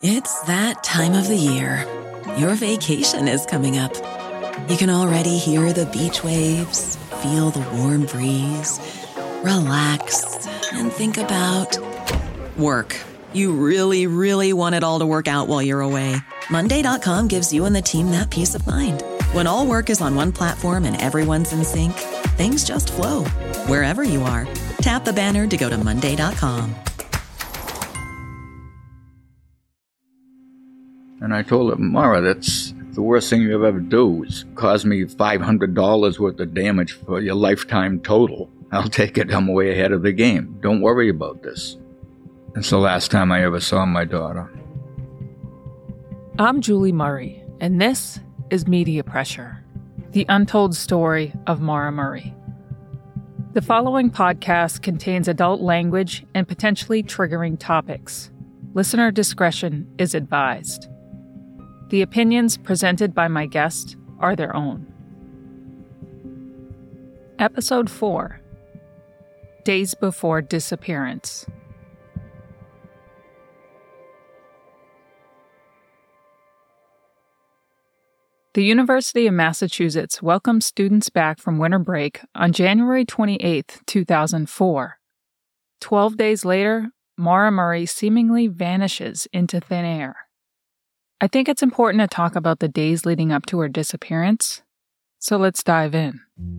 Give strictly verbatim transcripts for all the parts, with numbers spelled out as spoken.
It's that time of the year. Your vacation is coming up. You can already hear the beach waves, feel the warm breeze, relax, and think about work. You really, really want it all to work out while you're away. Monday dot com gives you and the team that peace of mind. When all work is on one platform and everyone's in sync, things just flow. Wherever you are, tap the banner to go to Monday dot com. And I told her, Mara, that's the worst thing you'll ever do is cause me five hundred dollars worth of damage for your lifetime total. I'll take it. I'm way ahead of the game. Don't worry about this. It's the last time I ever saw my daughter. I'm Julie Murray, and this is Media Pressure, the untold story of Maura Murray. The following podcast contains adult language and potentially triggering topics. Listener discretion is advised. The opinions presented by my guest are their own. Episode four, Days Before Disappearance. The University of Massachusetts welcomed students back from winter break on January twenty-eighth, two thousand four. Twelve days later, Maura Murray seemingly vanishes into thin air. I think it's important to talk about the days leading up to her disappearance, so let's dive in.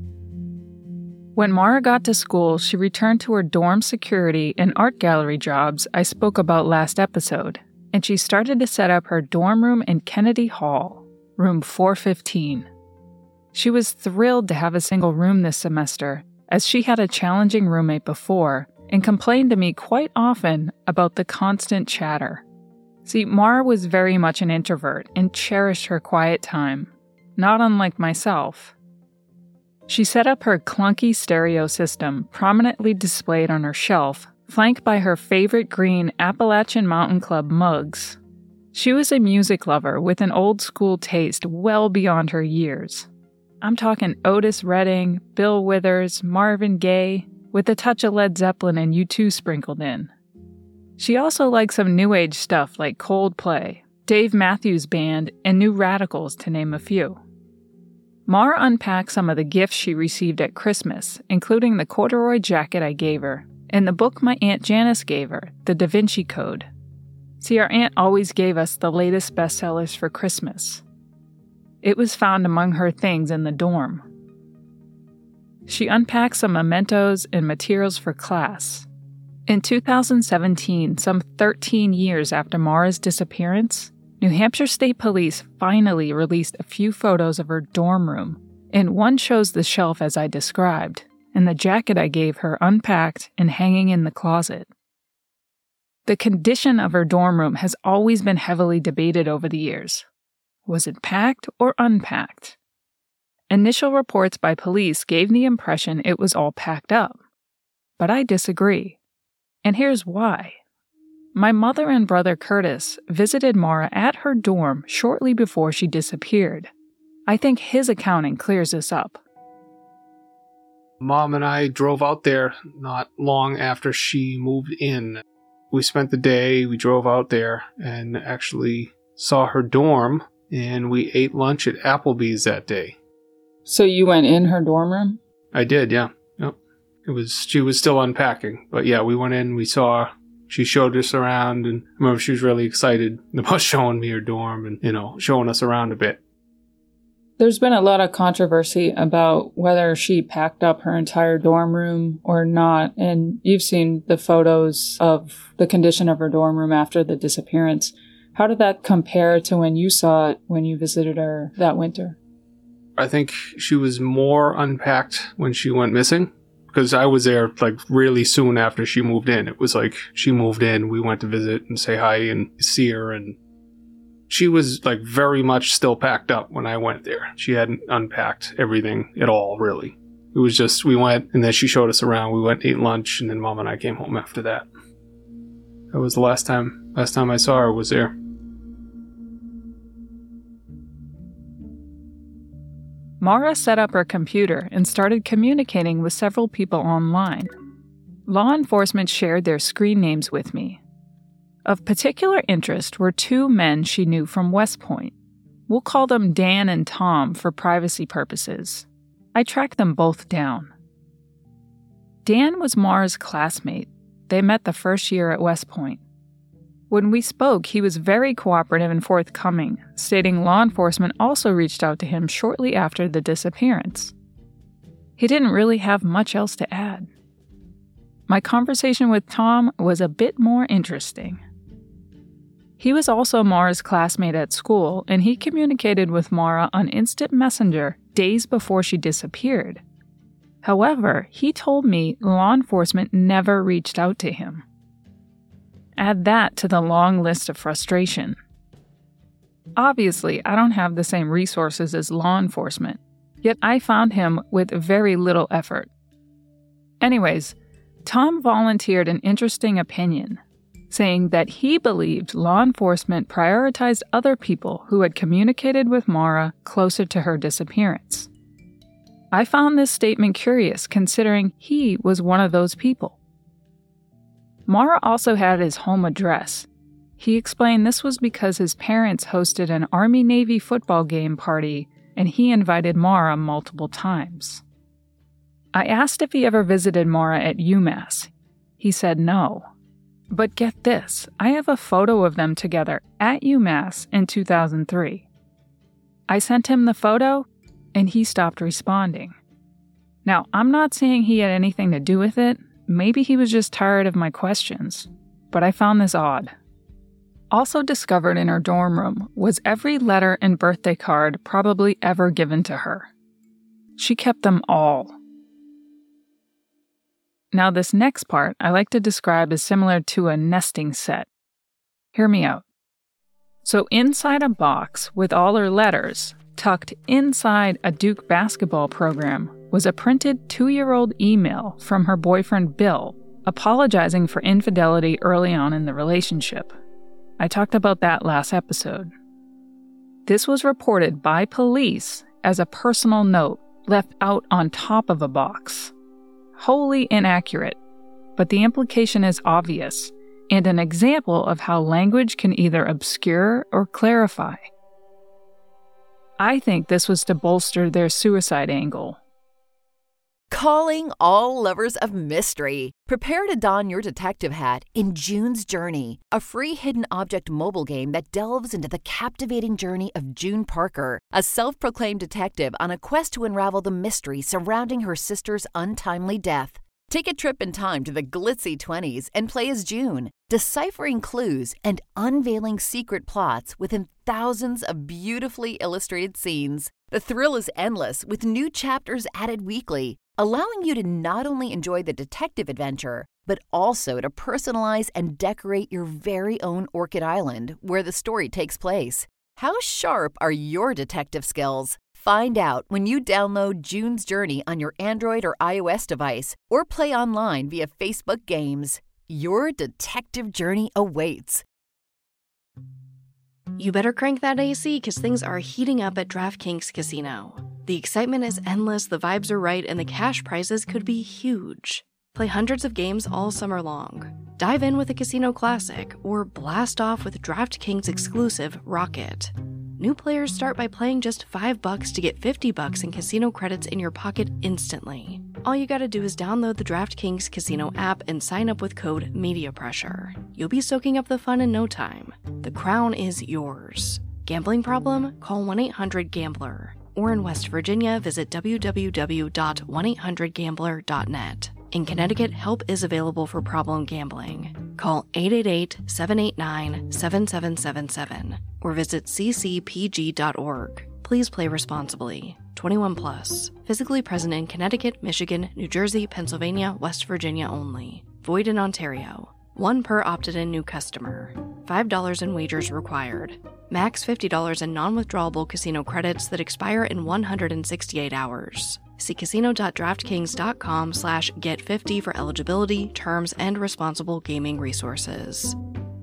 When Maura got to school, she returned to her dorm security and art gallery jobs I spoke about last episode, and she started to set up her dorm room in Kennedy Hall, room four fifteen. She was thrilled to have a single room this semester, as she had a challenging roommate before and complained to me quite often about the constant chatter. See, Maura was very much an introvert and cherished her quiet time, not unlike myself. She set up her clunky stereo system prominently displayed on her shelf, flanked by her favorite green Appalachian Mountain Club mugs. She was a music lover with an old-school taste well beyond her years. I'm talking Otis Redding, Bill Withers, Marvin Gaye, with a touch of Led Zeppelin and U two sprinkled in. She also liked some new age stuff like Coldplay, Dave Matthews Band, and New Radicals, to name a few. Maura unpacked some of the gifts she received at Christmas, including the corduroy jacket I gave her, and the book my Aunt Janice gave her, The Da Vinci Code. See, our aunt always gave us the latest bestsellers for Christmas. It was found among her things in the dorm. She unpacked some mementos and materials for class. In two thousand seventeen, some thirteen years after Maura's disappearance, New Hampshire State Police finally released a few photos of her dorm room, and one shows the shelf as I described, and the jacket I gave her unpacked and hanging in the closet. The condition of her dorm room has always been heavily debated over the years. Was it packed or unpacked? Initial reports by police gave the impression it was all packed up, but I disagree. And here's why. My mother and brother Curtis visited Maura at her dorm shortly before she disappeared. I think his accounting clears this up. Mom and I drove out there not long after she moved in. We spent the day, we drove out there and actually saw her dorm, and we ate lunch at Applebee's that day. So you went in her dorm room? I did, yeah. Yep. It was, she was still unpacking. But yeah, we went in, we saw, she showed us around, and I remember she was really excited about showing me her dorm and, you know, showing us around a bit. There's been a lot of controversy about whether she packed up her entire dorm room or not, and you've seen the photos of the condition of her dorm room after the disappearance. How did that compare to when you saw it when you visited her that winter? I think she was more unpacked when she went missing, because I was there like really soon after she moved in. It was like she moved in, we went to visit and say hi and see her, and she was like very much still packed up when I went there. She hadn't unpacked everything at all, really. It was just, we went and then she showed us around. We went, ate lunch, and then Mom and I came home after that. That was the last time, last time I saw her was there. Maura set up her computer and started communicating with several people online. Law enforcement shared their screen names with me. Of particular interest were two men she knew from West Point. We'll call them Dan and Tom for privacy purposes. I tracked them both down. Dan was Maura's classmate. They met the first year at West Point. When we spoke, he was very cooperative and forthcoming, stating law enforcement also reached out to him shortly after the disappearance. He didn't really have much else to add. My conversation with Tom was a bit more interesting. He was also Maura's classmate at school, and he communicated with Maura on Instant Messenger days before she disappeared. However, he told me law enforcement never reached out to him. Add that to the long list of frustration. Obviously, I don't have the same resources as law enforcement, yet I found him with very little effort. Anyways, Tom volunteered an interesting opinion, saying that he believed law enforcement prioritized other people who had communicated with Maura closer to her disappearance. I found this statement curious considering he was one of those people. Maura also had his home address. He explained this was because his parents hosted an Army-Navy football game party and he invited Maura multiple times. I asked if he ever visited Maura at UMass. He said no. But get this, I have a photo of them together at UMass in two thousand three. I sent him the photo, and he stopped responding. Now, I'm not saying he had anything to do with it. Maybe he was just tired of my questions, but I found this odd. Also discovered in her dorm room was every letter and birthday card probably ever given to her. She kept them all. Now, this next part I like to describe as similar to a nesting set. Hear me out. So inside a box with all her letters, tucked inside a Duke basketball program, was a printed two-year-old email from her boyfriend Bill, apologizing for infidelity early on in the relationship. I talked about that last episode. This was reported by police as a personal note left out on top of a box. Wholly inaccurate, but the implication is obvious, and an example of how language can either obscure or clarify. I think this was to bolster their suicide angle. Calling all lovers of mystery. Prepare to don your detective hat in June's Journey, a free hidden object mobile game that delves into the captivating journey of June Parker, a self-proclaimed detective on a quest to unravel the mystery surrounding her sister's untimely death. Take a trip in time to the glitzy twenties and play as June, deciphering clues and unveiling secret plots within thousands of beautifully illustrated scenes. The thrill is endless with new chapters added weekly, allowing you to not only enjoy the detective adventure, but also to personalize and decorate your very own Orchid Island where the story takes place. How sharp are your detective skills? Find out when you download June's Journey on your Android or iOS device or play online via Facebook Games. Your detective journey awaits. You better crank that A C because things are heating up at DraftKings Casino. The excitement is endless, the vibes are right, and the cash prizes could be huge. Play hundreds of games all summer long. Dive in with a casino classic, or blast off with DraftKings exclusive Rocket. New players start by playing just five bucks to get fifty bucks in casino credits in your pocket instantly. All you gotta do is download the DraftKings Casino app and sign up with code MEDIAPRESSURE. You'll be soaking up the fun in no time. The crown is yours. Gambling problem? Call one eight hundred gambler. Or in West Virginia, visit w w w dot one eight hundred gambler dot net. In Connecticut, help is available for problem gambling. Call eight eight eight, seven eight nine, seven seven seven seven or visit c c p g dot org. Please play responsibly. twenty-one plus. Physically present in Connecticut, Michigan, New Jersey, Pennsylvania, West Virginia only. Void in Ontario. One per opted-in new customer. five dollars in wagers required. Max fifty dollars in non-withdrawable casino credits that expire in one hundred sixty-eight hours. See casino.draftkings.com slash get fifty for eligibility, terms, and responsible gaming resources.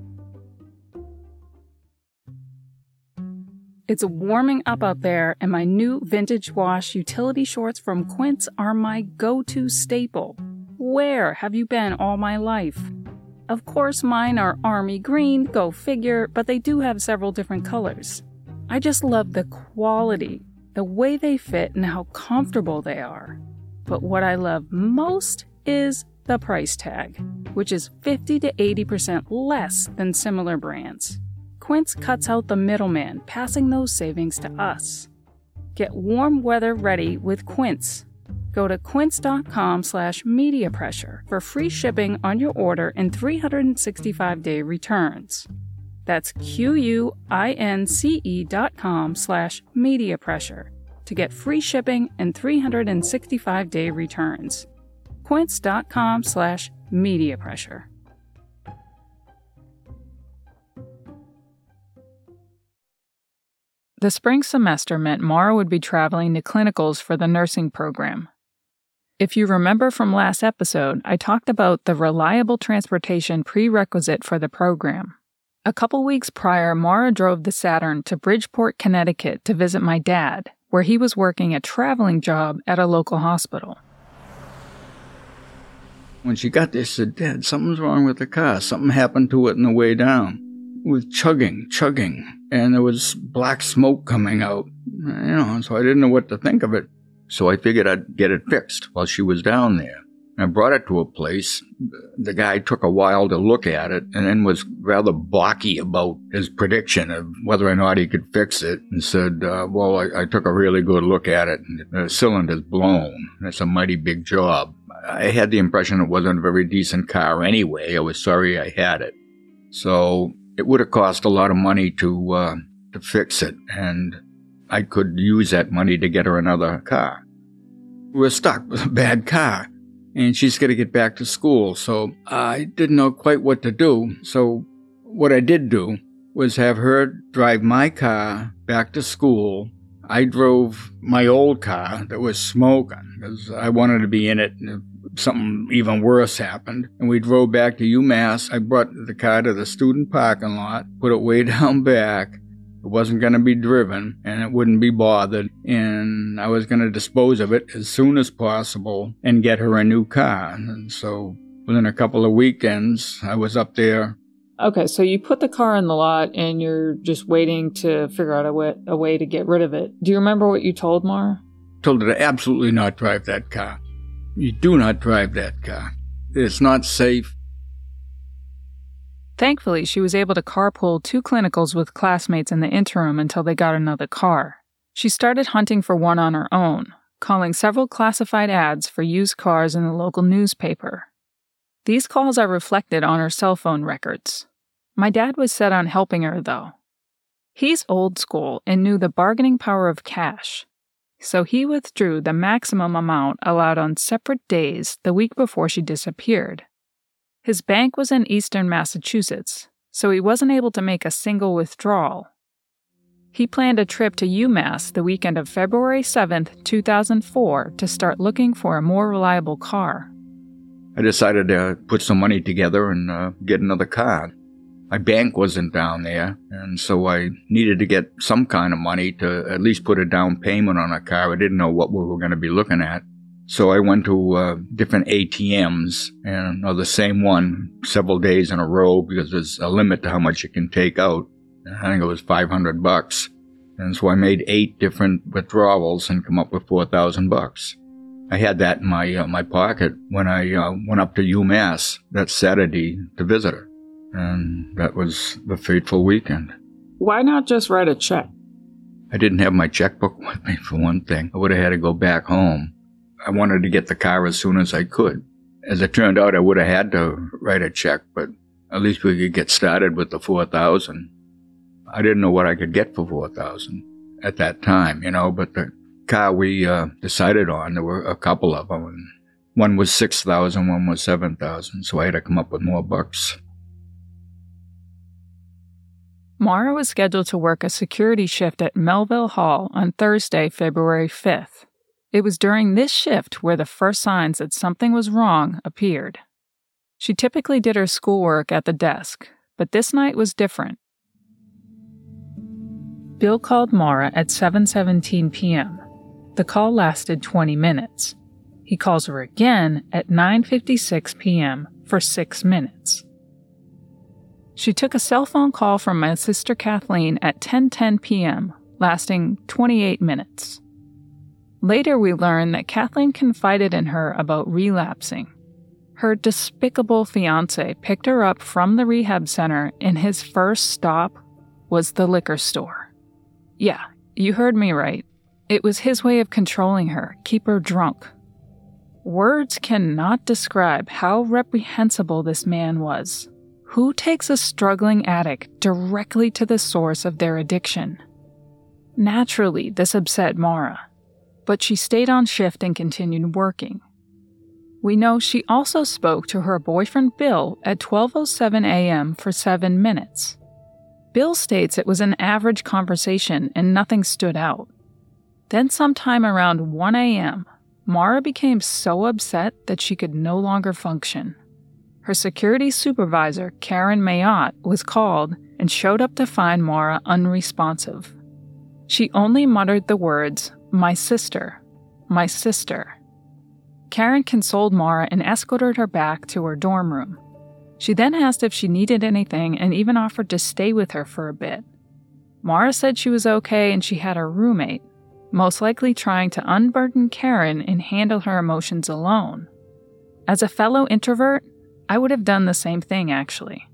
It's warming up out there, and my new vintage wash utility shorts from Quince are my go-to staple. Where have you been all my life? Of course, mine are army green, go figure, but they do have several different colors. I just love the quality, the way they fit, and how comfortable they are. But what I love most is the price tag, which is fifty to eighty percent less than similar brands. Quince cuts out the middleman, passing those savings to us. Get warm weather ready with Quince. Go to quince.com slash media pressure for free shipping on your order and three hundred sixty-five day returns. That's Q-U-I-N-C-E dot com slash media pressure to get free shipping and three hundred sixty-five day returns. Quince.com slash media pressure. The spring semester meant Mara would be traveling to clinicals for the nursing program. If you remember from last episode, I talked about the reliable transportation prerequisite for the program. A couple weeks prior, Mara drove the Saturn to Bridgeport, Connecticut to visit my dad, where he was working a traveling job at a local hospital. When she got there, she said, "Dad, something's wrong with the car. Something happened to it on the way down. It was chugging, chugging, and there was black smoke coming out. You know, so I didn't know what to think of it. So I figured I'd get it fixed while she was down there. I brought it to a place. The guy took a while to look at it and then was rather balky about his prediction of whether or not he could fix it, and said, uh, well, I, I took a really good look at it, and the cylinder's blown. That's a mighty big job. I had the impression it wasn't a very decent car anyway. I was sorry I had it. So it would have cost a lot of money to uh, to fix it, and I could use that money to get her another car. We're stuck with a bad car, and she's got to get back to school, so I didn't know quite what to do. So what I did do was have her drive my car back to school. I drove my old car that was smoking because I wanted to be in it if something even worse happened. And we drove back to UMass. I brought the car to the student parking lot, put it way down back. It wasn't going to be driven, and it wouldn't be bothered, and I was going to dispose of it as soon as possible and get her a new car. And so within a couple of weekends, I was up there. Okay, so you put the car in the lot, and you're just waiting to figure out a way, a way to get rid of it. Do you remember what you told Mara? Told her to absolutely not drive that car. You do not drive that car. It's not safe. Thankfully, she was able to carpool two clinicals with classmates in the interim until they got another car. She started hunting for one on her own, calling several classified ads for used cars in the local newspaper. These calls are reflected on her cell phone records. My dad was set on helping her, though. He's old school and knew the bargaining power of cash, so he withdrew the maximum amount allowed on separate days the week before she disappeared. His bank was in eastern Massachusetts, so he wasn't able to make a single withdrawal. He planned a trip to UMass the weekend of February seventh, two thousand four to start looking for a more reliable car. I decided to put some money together and uh, get another car. My bank wasn't down there, and so I needed to get some kind of money to at least put a down payment on a car. I didn't know what we were going to be looking at. So I went to uh, different A T Ms, and uh, the same one several days in a row because there's a limit to how much you can take out. I think it was five hundred bucks. And so I made eight different withdrawals and come up with four thousand bucks. I had that in my uh, my pocket when I uh, went up to UMass that Saturday to visit her. And that was the fateful weekend. Why not just write a check? I didn't have my checkbook with me, for one thing. I would have had to go back home. I wanted to get the car as soon as I could. As it turned out, I would have had to write a check, but at least we could get started with the four thousand. I didn't know what I could get for four thousand at that time, you know, but the car we uh, decided on, there were a couple of them. And one was six thousand, one was seven thousand, so I had to come up with more bucks. Mara was scheduled to work a security shift at Melville Hall on Thursday, February fifth. It was during this shift where the first signs that something was wrong appeared. She typically did her schoolwork at the desk, but this night was different. Bill called Mara at seven seventeen p.m. The call lasted twenty minutes. He calls her again at nine fifty-six p.m. for six minutes. She took a cell phone call from my sister Kathleen at ten ten p.m., lasting twenty-eight minutes. Later, we learned that Kathleen confided in her about relapsing. Her despicable fiancé picked her up from the rehab center, and his first stop was the liquor store. Yeah, you heard me right. It was his way of controlling her, keep her drunk. Words cannot describe how reprehensible this man was. Who takes a struggling addict directly to the source of their addiction? Naturally, this upset Mara, but she stayed on shift and continued working. We know she also spoke to her boyfriend Bill at twelve oh seven a.m. for seven minutes. Bill states it was an average conversation and nothing stood out. Then sometime around one a.m., Mara became so upset that she could no longer function. Her security supervisor, Karen Mayotte, was called and showed up to find Mara unresponsive. She only muttered the words, "My sister, my sister." Karen consoled Mara and escorted her back to her dorm room. She then asked if she needed anything and even offered to stay with her for a bit. Mara said she was okay and she had a roommate, most likely trying to unburden Karen and handle her emotions alone. As a fellow introvert, I would have done the same thing, actually.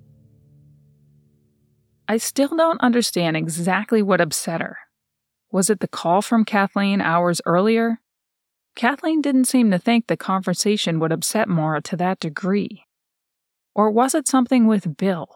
I still don't understand exactly what upset her. Was it the call from Kathleen hours earlier? Kathleen didn't seem to think the conversation would upset Mara to that degree. Or was it something with Bill?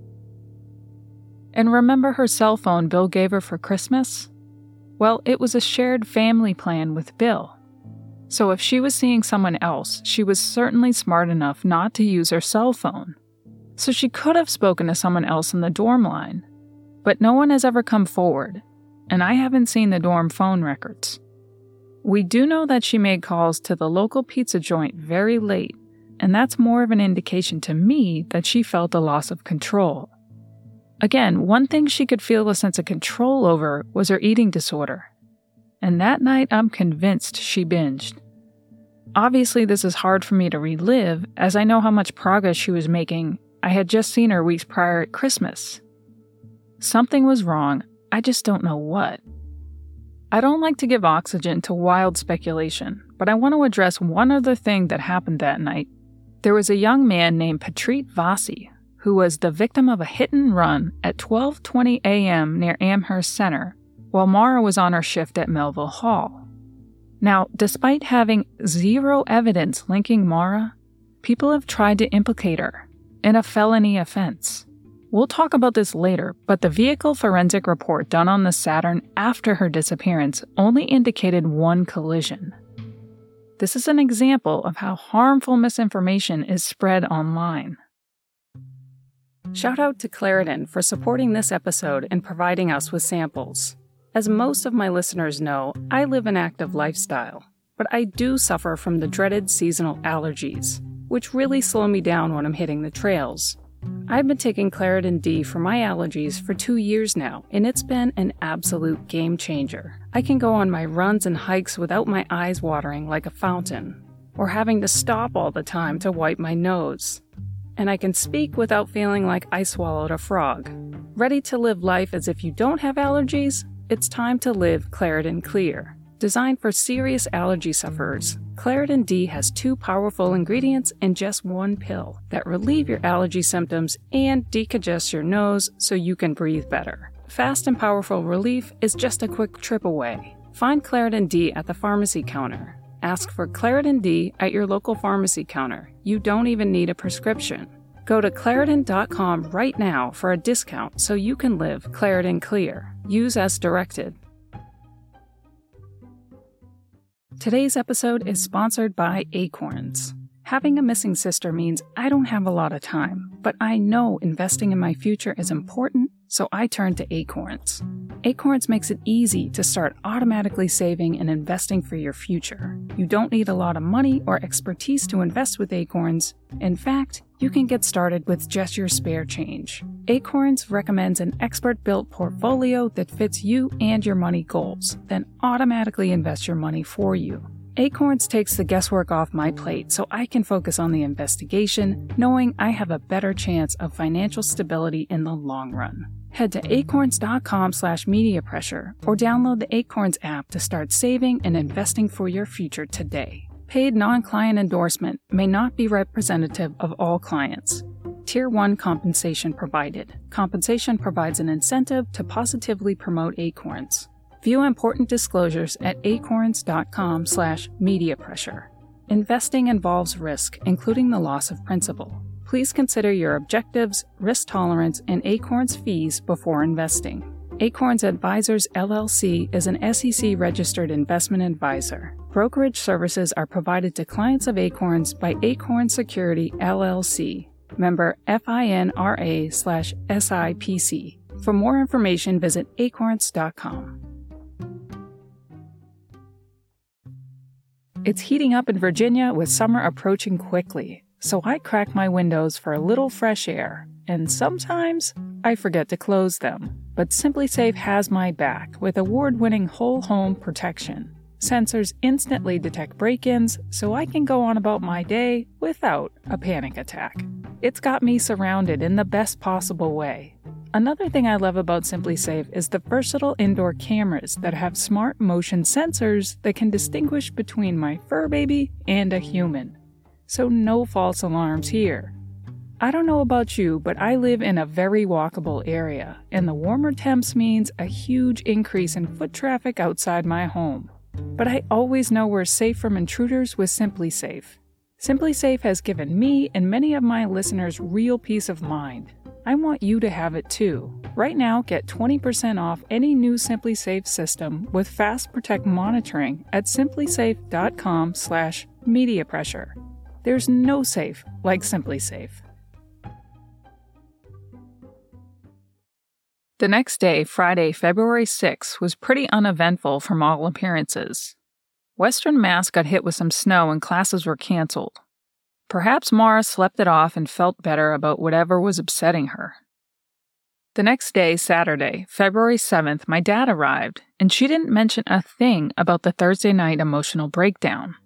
And remember her cell phone Bill gave her for Christmas? Well, it was a shared family plan with Bill. So if she was seeing someone else, she was certainly smart enough not to use her cell phone. So she could have spoken to someone else in the dorm line. But no one has ever come forward, and I haven't seen the dorm phone records. We do know that she made calls to the local pizza joint very late, and that's more of an indication to me that she felt a loss of control. Again, one thing she could feel a sense of control over was her eating disorder. And that night, I'm convinced she binged. Obviously, this is hard for me to relive, as I know how much progress she was making. I had just seen her weeks prior at Christmas. Something was wrong, I just don't know what. I don't like to give oxygen to wild speculation, but I want to address one other thing that happened that night. There was a young man named Patrit Vasi, who was the victim of a hit and run at twelve twenty a.m. near Amherst Center, while Mara was on her shift at Melville Hall. Now, despite having zero evidence linking Mara, people have tried to implicate her in a felony offense. We'll talk about this later, but the vehicle forensic report done on the Saturn after her disappearance only indicated one collision. This is an example of how harmful misinformation is spread online. Shout out to Claritin for supporting this episode and providing us with samples. As most of my listeners know, I live an active lifestyle, but I do suffer from the dreaded seasonal allergies, which really slow me down when I'm hitting the trails. I've been taking Claritin D for my allergies for two years now, and it's been an absolute game changer. I can go on my runs and hikes without my eyes watering like a fountain, or having to stop all the time to wipe my nose. And I can speak without feeling like I swallowed a frog. Ready to live life as if you don't have allergies? It's time to live Claritin Clear. Designed for serious allergy sufferers, Claritin D has two powerful ingredients in just one pill that relieve your allergy symptoms and decongest your nose so you can breathe better. Fast and powerful relief is just a quick trip away. Find Claritin D at the pharmacy counter. Ask for Claritin D at your local pharmacy counter. You don't even need a prescription. Go to Claritin dot com right now for a discount so you can live Claritin Clear. Use as directed. Today's episode is sponsored by Acorns. Having a missing sister means I don't have a lot of time, but I know investing in my future is important, so I turn to Acorns. Acorns makes it easy to start automatically saving and investing for your future. You don't need a lot of money or expertise to invest with Acorns. In fact, you can get started with just your spare change. Acorns recommends an expert-built portfolio that fits you and your money goals, then automatically invest your money for you. Acorns takes the guesswork off my plate so I can focus on the investigation, knowing I have a better chance of financial stability in the long run. Head to acorns.com slash media pressure or download the Acorns app to start saving and investing for your future today. Paid non-client endorsement may not be representative of all clients. Tier one compensation provided. Compensation provides an incentive to positively promote Acorns. View important disclosures at acorns.com slash media pressure. Investing involves risk, including the loss of principal. Please consider your objectives, risk tolerance, and Acorns fees before investing. Acorns Advisors L L C is an S E C-registered investment advisor. Brokerage services are provided to clients of Acorns by Acorn Security L L C, member FINRA slash SIPC. For more information, visit acorns dot com. It's heating up in Virginia with summer approaching quickly, so I crack my windows for a little fresh air, and sometimes I forget to close them. But SimpliSafe has my back with award-winning whole home protection. Sensors instantly detect break-ins, so I can go on about my day without a panic attack. It's got me surrounded in the best possible way. Another thing I love about SimpliSafe is the versatile indoor cameras that have smart motion sensors that can distinguish between my fur baby and a human. So no false alarms here. I don't know about you, but I live in a very walkable area, and the warmer temps means a huge increase in foot traffic outside my home. But I always know we're safe from intruders with SimpliSafe. SimpliSafe has given me and many of my listeners real peace of mind. I want you to have it too. Right now, get twenty percent off any new SimpliSafe system with Fast Protect monitoring at simplisafe.com slash media pressure. There's no safe like SimpliSafe. The next day, Friday, February sixth, was pretty uneventful from all appearances. Western Mass got hit with some snow and classes were canceled. Perhaps Mara slept it off and felt better about whatever was upsetting her. The next day, Saturday, February seventh, my dad arrived, and she didn't mention a thing about the Thursday night emotional breakdown.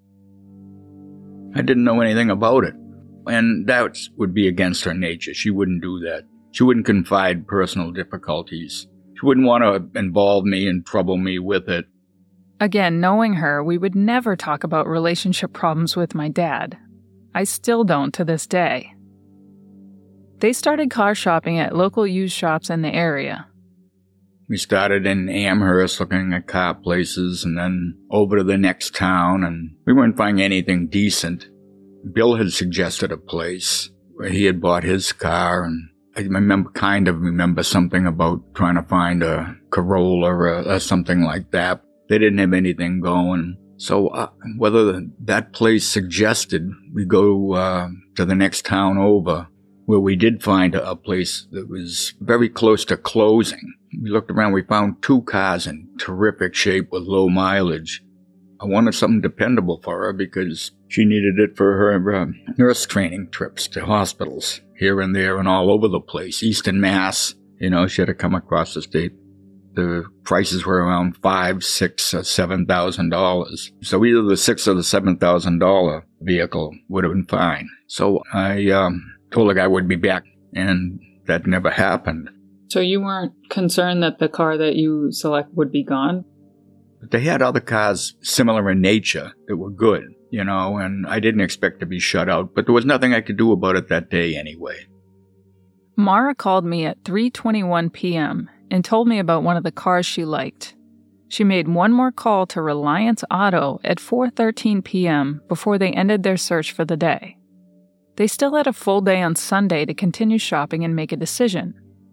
I didn't know anything about it, and that would be against her nature. She wouldn't do that. She wouldn't confide personal difficulties. She wouldn't want to involve me and trouble me with it. Again, knowing her, we would never talk about relationship problems with my dad. I still don't to this day. They started car shopping at local used shops in the area. We started in Amherst looking at car places and then over to the next town, and we weren't finding anything decent. Bill had suggested a place where he had bought his car, and I remember kind of remember something about trying to find a Corolla or, a, or something like that. They didn't have anything going. So uh, whether that place suggested we go uh, to the next town over, where we did find a place that was very close to closing. We looked around, we found two cars in terrific shape with low mileage. I wanted something dependable for her because she needed it for her uh, nurse training trips to hospitals here and there and all over the place. Eastern Mass, you know, she had to come across the state. The prices were around five, six, or seven thousand dollars. So either the six or the seven thousand dollar vehicle would have been fine. So I um, told the guy I would be back, and that never happened. So you weren't concerned that the car that you select would be gone? But they had other cars similar in nature that were good, you know, and I didn't expect to be shut out, but there was nothing I could do about it that day anyway. Mara called me at three twenty-one p.m. and told me about one of the cars she liked. She made one more call to Reliance Auto at four thirteen p.m. before they ended their search for the day. They still had a full day on Sunday to continue shopping and make a decision.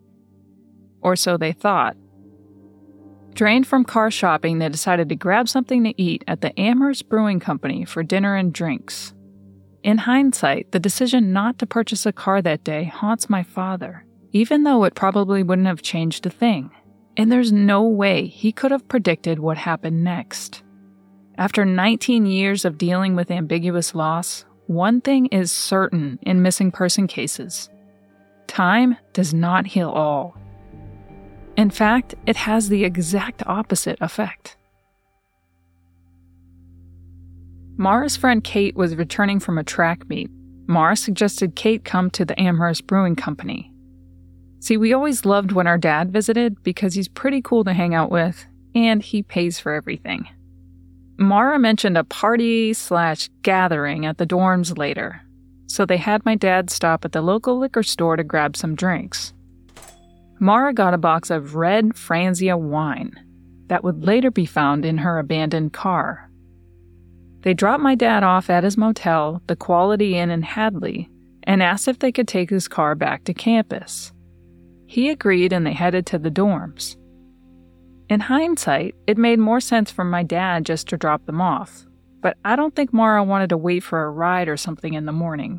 Or so they thought. Drained from car shopping, they decided to grab something to eat at the Amherst Brewing Company for dinner and drinks. In hindsight, the decision not to purchase a car that day haunts my father, even though it probably wouldn't have changed a thing. And there's no way he could have predicted what happened next. After nineteen years of dealing with ambiguous loss, one thing is certain in missing person cases. Time does not heal all. In fact, it has the exact opposite effect. Mara's friend Kate was returning from a track meet. Mara suggested Kate come to the Amherst Brewing Company. See, we always loved when our dad visited because he's pretty cool to hang out with, and he pays for everything. Mara mentioned a party slash gathering at the dorms later, so they had my dad stop at the local liquor store to grab some drinks. Mara got a box of red Franzia wine that would later be found in her abandoned car. They dropped my dad off at his motel, the Quality Inn in Hadley, and asked if they could take his car back to campus. He agreed and they headed to the dorms. In hindsight, it made more sense for my dad just to drop them off, but I don't think Mara wanted to wait for a ride or something in the morning.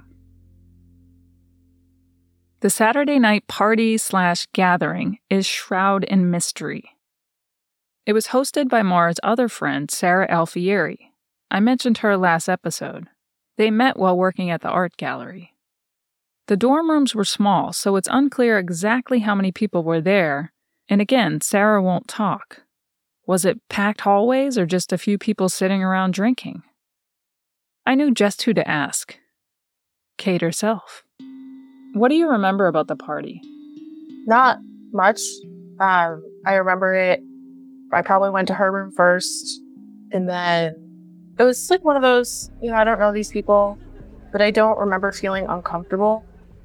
The Saturday night party slash gathering is shrouded in mystery. It was hosted by Mara's other friend, Sarah Alfieri. I mentioned her last episode. They met while working at the art gallery. The dorm rooms were small, so it's unclear exactly how many people were there, and again, Sarah won't talk. Was it packed hallways or just a few people sitting around drinking? I knew just who to ask. Kate herself. What do you remember about the party? Not much. Um, I remember it. I probably went to her room first, and then it was like one of those, you know, I don't know these people, but I don't remember feeling uncomfortable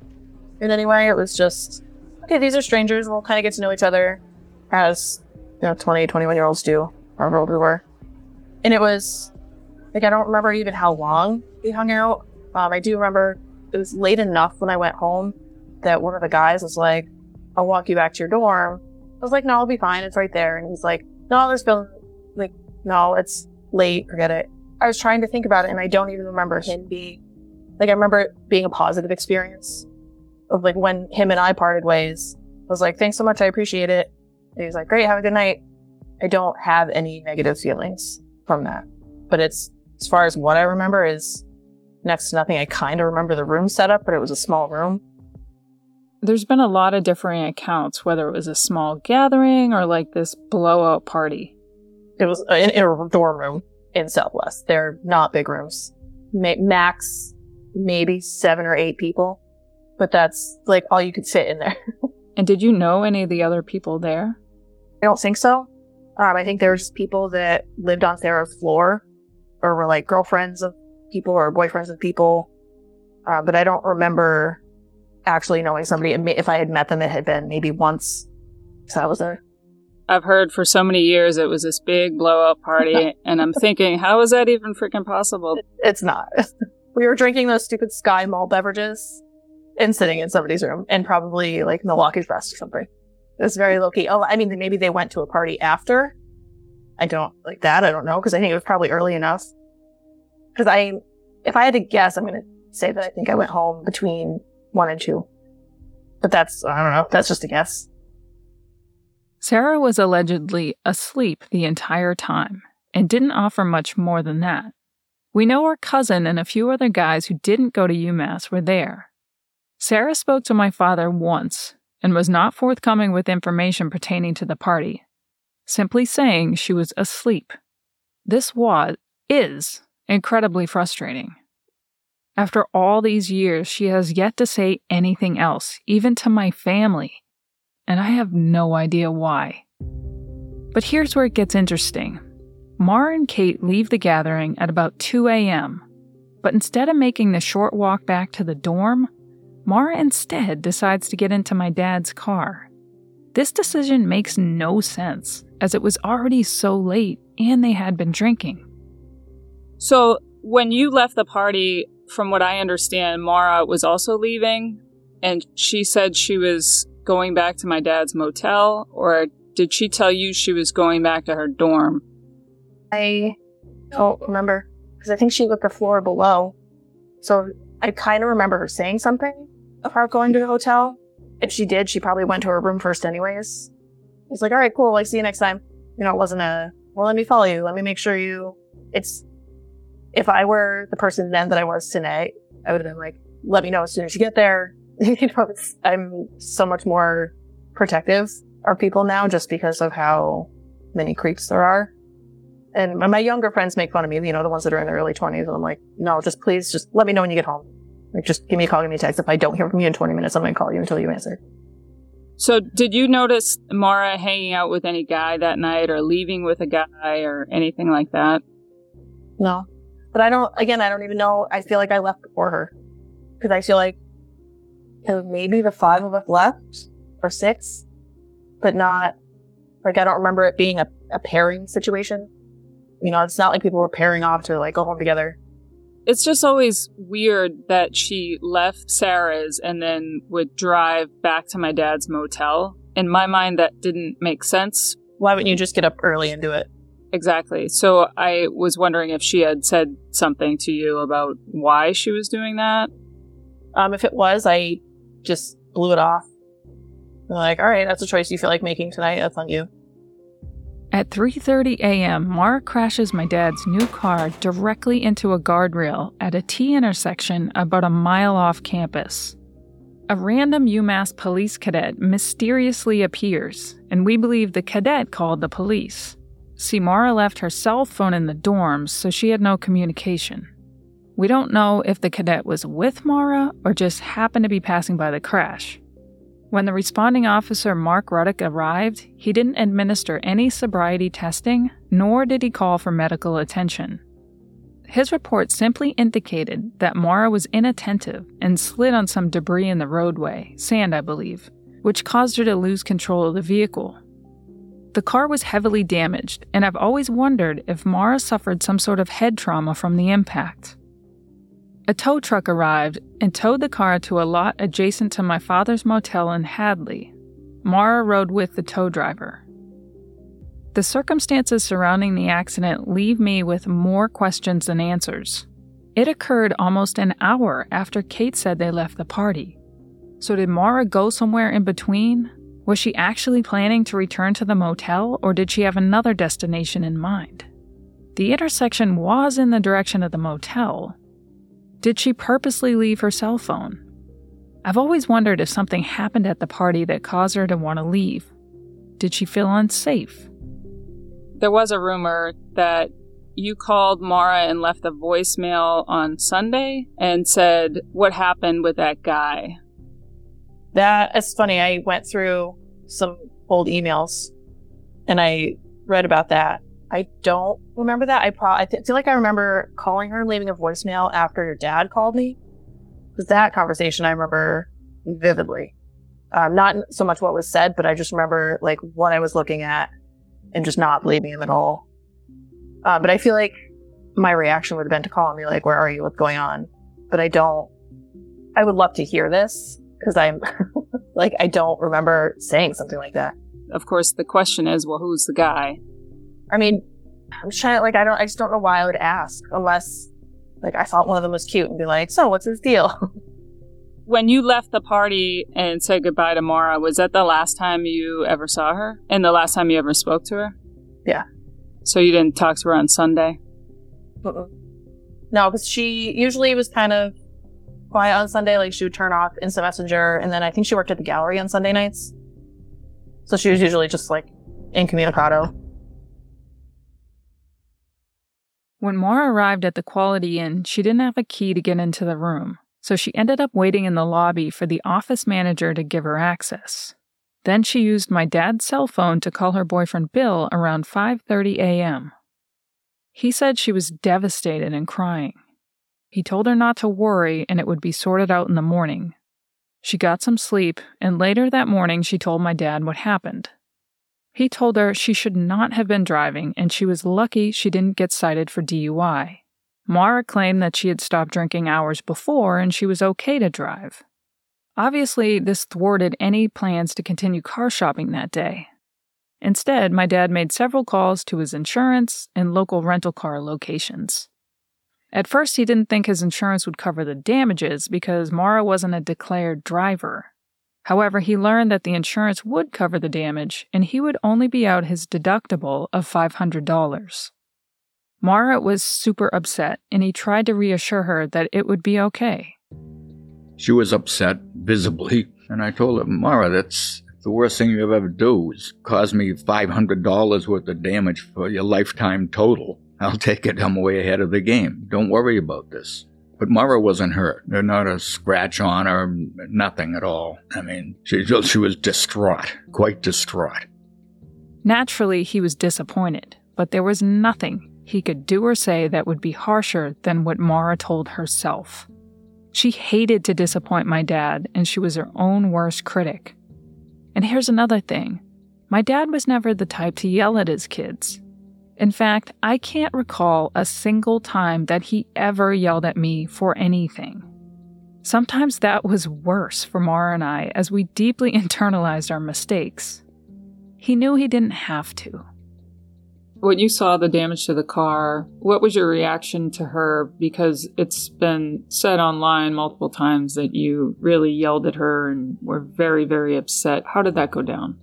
in any way. It was just, okay, these are strangers. We'll kind of get to know each other as, you know, twenty, twenty-one year olds do, however old we were. And it was, like, I don't remember even how long we hung out. Um, I do remember it was late enough when I went home that one of the guys was like, I'll walk you back to your dorm. I was like, no, I'll be fine. It's right there. And he's like, no, there's been, like, no, it's late. Forget it. I was trying to think about it, and I don't even remember him being, like, I remember it being a positive experience of, like, when him and I parted ways. I was like, thanks so much. I appreciate it. And he was like, great. Have a good night. I don't have any negative feelings from that. But it's, as far as what I remember, is next to nothing. I kind of remember the room setup, but it was a small room. There's been a lot of differing accounts, whether it was a small gathering or like this blowout party. It was in, in a dorm room in Southwest. They're not big rooms. Ma- max, maybe seven or eight people. But that's like all you could fit in there. And did you know any of the other people there? I don't think so. Um, I think there were just people that lived on Sarah's floor or were like girlfriends of people or boyfriends of people. Uh, but I don't remember actually knowing somebody. If I had met them, it had been maybe once. So I was there. I've heard for so many years it was this big blowout party, and I'm thinking, how is that even freaking possible? It's not. We were drinking those stupid Sky Mall beverages and sitting in somebody's room, and probably like Milwaukee's Best or something. It was very low key. Oh, I mean, maybe they went to a party after. I don't like that. I don't know, because I think it was probably early enough. Because I, if I had to guess, I'm going to say that I think I went home between one and two. But that's, I don't know, that's just a guess. Sarah was allegedly asleep the entire time and didn't offer much more than that. We know her cousin and a few other guys who didn't go to UMass were there. Sarah spoke to my father once and was not forthcoming with information pertaining to the party, simply saying she was asleep. This was, is, incredibly frustrating. After all these years, she has yet to say anything else, even to my family, and I have no idea why. But here's where it gets interesting. Mara and Kate leave the gathering at about two a.m., but instead of making the short walk back to the dorm, Mara instead decides to get into my dad's car. This decision makes no sense, as it was already so late and they had been drinking. So, when you left the party, from what I understand, Mara was also leaving, and she said she was going back to my dad's motel, or did she tell you she was going back to her dorm? I don't remember, because I think she lived the floor below. So I kind of remember her saying something about going to the hotel. If she did, she probably went to her room first anyways. I was like, all right, cool, like, see you next time. You know, it wasn't a, well, let me follow you. Let me make sure you, it's, if I were the person then that I was today, I would have been like, let me know as soon as you get there. You know, it's, I'm so much more protective of people now just because of how many creeps there are. And my younger friends make fun of me, you know, the ones that are in their early twenties. And I'm like, no, just please, just let me know when you get home. Like, just give me a call, give me a text. If I don't hear from you in twenty minutes, I'm going to call you until you answer. So did you notice Mara hanging out with any guy that night or leaving with a guy or anything like that? No. But I don't, again, I don't even know. I feel like I left before her. Because I feel like maybe the five of us left or six, but not, like, I don't remember it being a, a pairing situation. You know, it's not like people were pairing off to, like, go home together. It's just always weird that she left Sarah's and then would drive back to my dad's motel. In my mind, that didn't make sense. Why wouldn't you just get up early and do it? Exactly. So I was wondering if she had said something to you about why she was doing that. Um, if it was, I just blew it off. I'm like, all right, that's a choice you feel like making tonight. That's on you. At three thirty a.m., Mara crashes my dad's new car directly into a guardrail at a T intersection about a mile off campus. A random UMass police cadet mysteriously appears, and we believe the cadet called the police. See, Mara left her cell phone in the dorms, so she had no communication. We don't know if the cadet was with Mara or just happened to be passing by the crash. When the responding officer, Mark Ruddock, arrived, he didn't administer any sobriety testing, nor did he call for medical attention. His report simply indicated that Mara was inattentive and slid on some debris in the roadway, sand I believe, which caused her to lose control of the vehicle. The car was heavily damaged, and I've always wondered if Mara suffered some sort of head trauma from the impact. A tow truck arrived and towed the car to a lot adjacent to my father's motel in Hadley. Mara rode with the tow driver. The circumstances surrounding the accident leave me with more questions than answers. It occurred almost an hour after Kate said they left the party. So did Mara go somewhere in between? Was she actually planning to return to the motel, or did she have another destination in mind? The intersection was in the direction of the motel. Did she purposely leave her cell phone? I've always wondered if something happened at the party that caused her to want to leave. Did she feel unsafe? There was a rumor that you called Mara and left a voicemail on Sunday and said, what happened with that guy? That is funny. I went through some old emails and I read about that. I don't remember that. I, pro- I th- feel like I remember calling her and leaving a voicemail after your dad called me. Because that conversation I remember vividly. Um, not so much what was said, but I just remember like what I was looking at and just not believing him at all. Uh, but I feel like my reaction would have been to call me like, where are you? What's going on? But I don't. I would love to hear this because I'm like, I don't remember saying something like that. Of course, the question is, well, who's the guy? I mean, I'm just trying to, like, I don't, I just don't know why I would ask unless, like, I thought one of them was cute and be like, so what's his deal? When you left the party and said goodbye to Mara, was that the last time you ever saw her? And the last time you ever spoke to her? Yeah. So you didn't talk to her on Sunday? Mm-mm. No, because she usually was kind of quiet on Sunday. Like, she would turn off Instant Messenger, and then I think she worked at the gallery on Sunday nights. So she was usually just, like, incommunicado. When Mara arrived at the Quality Inn, she didn't have a key to get into the room, so she ended up waiting in the lobby for the office manager to give her access. Then she used my dad's cell phone to call her boyfriend Bill around five thirty a.m. He said she was devastated and crying. He told her not to worry and it would be sorted out in the morning. She got some sleep, and later that morning she told my dad what happened. He told her she should not have been driving and she was lucky she didn't get cited for D U I. Mara claimed that she had stopped drinking hours before and she was okay to drive. Obviously, this thwarted any plans to continue car shopping that day. Instead, my dad made several calls to his insurance and local rental car locations. At first, he didn't think his insurance would cover the damages because Mara wasn't a declared driver. However, he learned that the insurance would cover the damage and he would only be out his deductible of five hundred dollars. Mara was super upset and he tried to reassure her that it would be okay. She was upset, visibly, and I told her, Mara, that's the worst thing you'll ever do is cause me five hundred dollars worth of damage for your lifetime total. I'll take it. I'm way ahead of the game. Don't worry about this. But Mara wasn't hurt. There's not a scratch on her, nothing at all. I mean, she, she was distraught, quite distraught. Naturally, he was disappointed, but there was nothing he could do or say that would be harsher than what Mara told herself. She hated to disappoint my dad, and she was her own worst critic. And here's another thing. My dad was never the type to yell at his kids. In fact, I can't recall a single time that he ever yelled at me for anything. Sometimes that was worse for Mara and I, as we deeply internalized our mistakes. He knew he didn't have to. When you saw the damage to the car, what was your reaction to her? Because it's been said online multiple times that you really yelled at her and were very, very upset. How did that go down?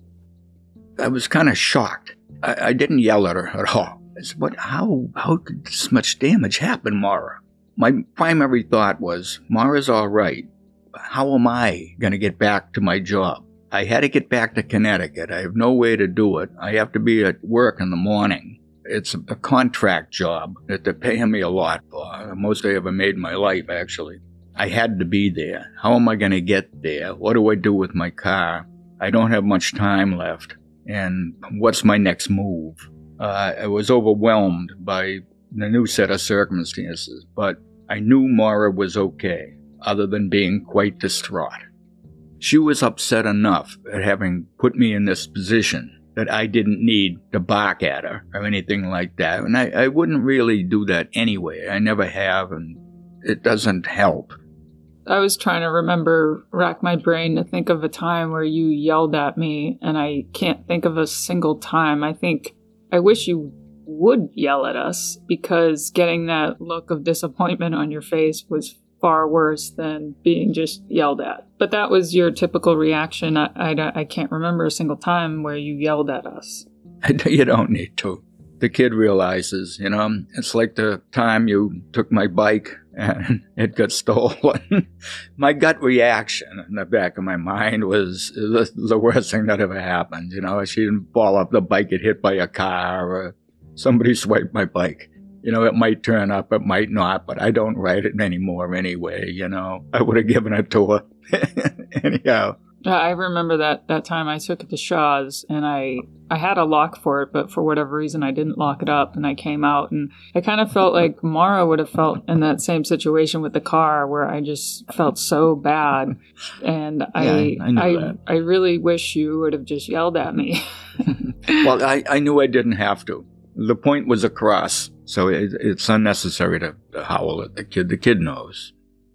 I was kind of shocked. I, I didn't yell at her at all. I said, what, how, how did this much damage happen, Mara? My primary thought was, Mara's all right. How am I going to get back to my job? I had to get back to Connecticut. I have no way to do it. I have to be at work in the morning. It's a contract job that they're paying me a lot for. The most I ever made in my life, actually. I had to be there. How am I going to get there? What do I do with my car? I don't have much time left. And what's my next move? Uh, I was overwhelmed by the new set of circumstances, but I knew Mara was okay, other than being quite distraught. She was upset enough at having put me in this position that I didn't need to bark at her or anything like that. And I, I wouldn't really do that anyway. I never have, and it doesn't help. I was trying to remember, rack my brain to think of a time where you yelled at me, and I can't think of a single time. I think I wish you would yell at us, because getting that look of disappointment on your face was far worse than being just yelled at. But that was your typical reaction. I, I, I can't remember a single time where you yelled at us. You don't need to. The kid realizes, you know, it's like the time you took my bike and it got stolen. My gut reaction in the back of my mind was the, the worst thing that ever happened. You know, she didn't fall off the bike, get hit by a car, or somebody swiped my bike. You know, it might turn up, it might not, but I don't ride it anymore anyway, you know. I would have given it to her. Anyhow. I remember that, that time I took it to Shaw's, and I, I had a lock for it, but for whatever reason I didn't lock it up, and I came out, and I kind of felt like Mara would have felt in that same situation with the car, where I just felt so bad, and I yeah, I, I, I, I really wish you would have just yelled at me. Well, I, I knew I didn't have to. The point was across, so it, it's unnecessary to, to howl at the kid. The kid knows.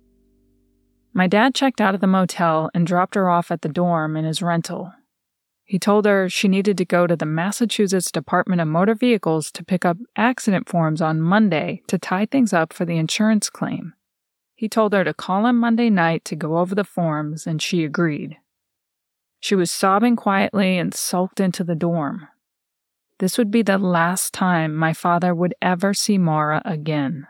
My dad checked out of the motel and dropped her off at the dorm in his rental. He told her she needed to go to the Massachusetts Department of Motor Vehicles to pick up accident forms on Monday to tie things up for the insurance claim. He told her to call him Monday night to go over the forms, and she agreed. She was sobbing quietly and sulked into the dorm. This would be the last time my father would ever see Mara again.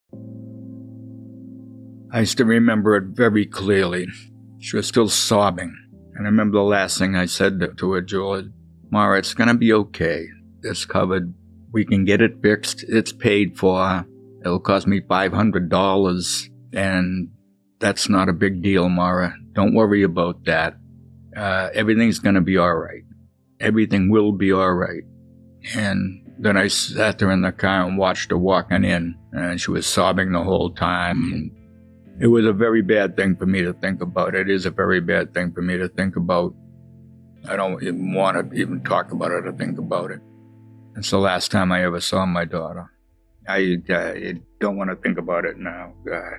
I still remember it very clearly. She was still sobbing. And I remember the last thing I said to, to her, Julie, Mara, it's going to be okay. It's covered. We can get it fixed. It's paid for. It'll cost me five hundred dollars. And that's not a big deal, Mara. Don't worry about that. Uh, everything's going to be all right. Everything will be all right. And then I sat there in the car and watched her walking in. And she was sobbing the whole time. And it was a very bad thing for me to think about. It is a very bad thing for me to think about. I don't even want to even talk about it or think about it. It's the last time I ever saw my daughter. I, I don't want to think about it now. God.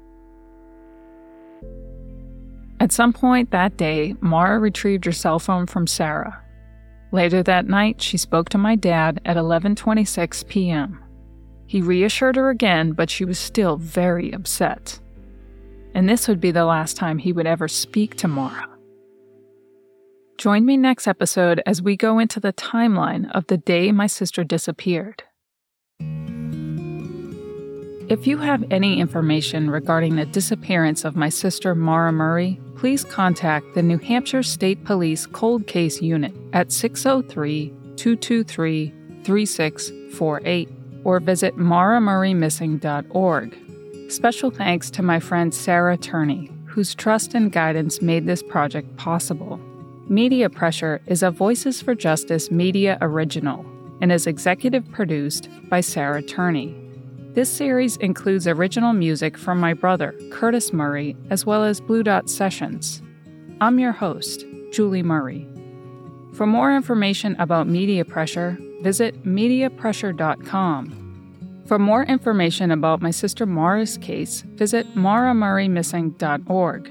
At some point that day, Mara retrieved her cell phone from Sarah. Later that night, she spoke to my dad at eleven twenty-six p.m. He reassured her again, but she was still very upset. And this would be the last time he would ever speak to Mara. Join me next episode as we go into the timeline of the day my sister disappeared. If you have any information regarding the disappearance of my sister Maura Murray, please contact the New Hampshire State Police Cold Case Unit at six oh three, two two three, three six four eight or visit maura murray missing dot org. Special thanks to my friend Sarah Turney, whose trust and guidance made this project possible. Media Pressure is a Voices for Justice media original and is executive produced by Sarah Turney. This series includes original music from my brother, Curtis Murray, as well as Blue Dot Sessions. I'm your host, Julie Murray. For more information about Media Pressure, visit media pressure dot com. For more information about my sister Maura's case, visit maura murray missing dot org.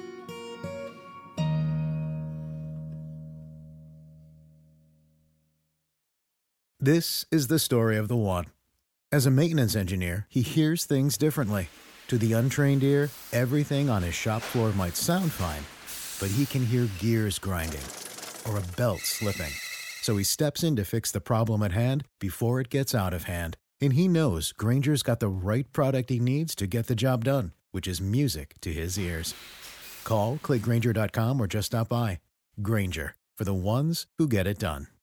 This is the story of the one. As a maintenance engineer, he hears things differently. To the untrained ear, everything on his shop floor might sound fine, but he can hear gears grinding or a belt slipping. So he steps in to fix the problem at hand before it gets out of hand. And he knows Grainger's got the right product he needs to get the job done, which is music to his ears. Call, click Grainger dot com, or just stop by. Grainger, for the ones who get it done.